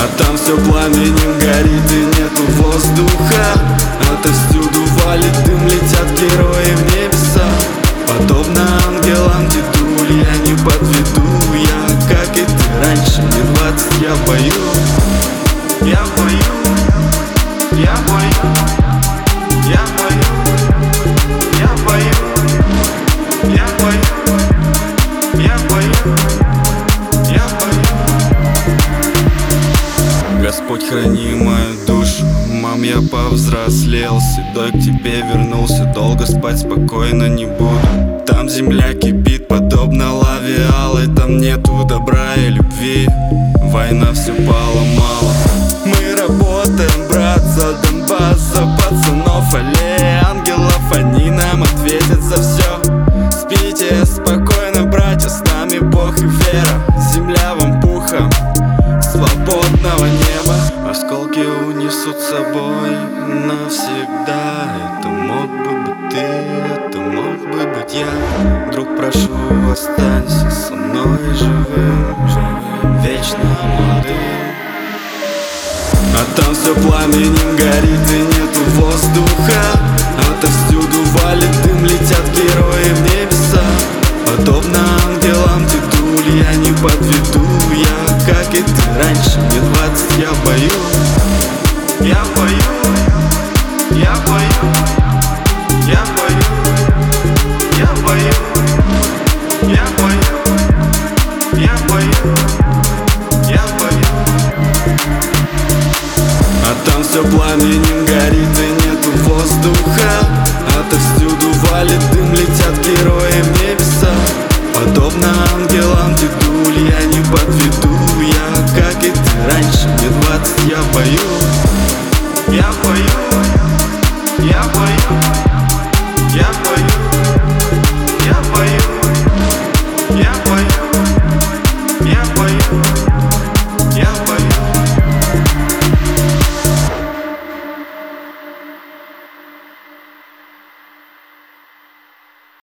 А там все пламенем горит и нету воздуха. Отовсюду валит дым, летят герои в небеса. Подобно ангелам, дедуль, я не подведу. Я, как и ты раньше, мне 20, я пою. Я пою, я пою, я пою, я пою, я пою, я пою, я пою. Господь, храни мою душу. Мам, я повзрослел, седой к тебе вернулся. Долго спать спокойно не буду. Там земля кипит, подобно лаве алой. Там нету добра и любви, война все поломала. Мы работаем, брат, за Донбасс, за пацанов, аллея ангелов. Они нам ответят за все. Спите спокойно, братья, с нами Бог и вера. Земля вам пухом свободного неба. Осколки унесут с собой навсегда. Это мог бы быть ты, это мог бы быть я. Друг, прошу, останься со мной живым, вечно молодым. А там все пламенем горит и нету воздуха. Отовсюду валит дым, летят герои в небеса. Подобно ангелам, дедуль, я не подведу. Я, как и ты раньше, мне 20, я пою. Я пою, я пою, я пою, я пою, я пою, я пою, я пою. А там все пламенем горит и нету воздуха. Отовсюду валит дым, летят герои в небеса. Подобно ангелам, дедуль, я не подведу. Я, как и ты раньше, мне 20, я пою. Я пою, я пою, я пою, я пою, я пою, я пою.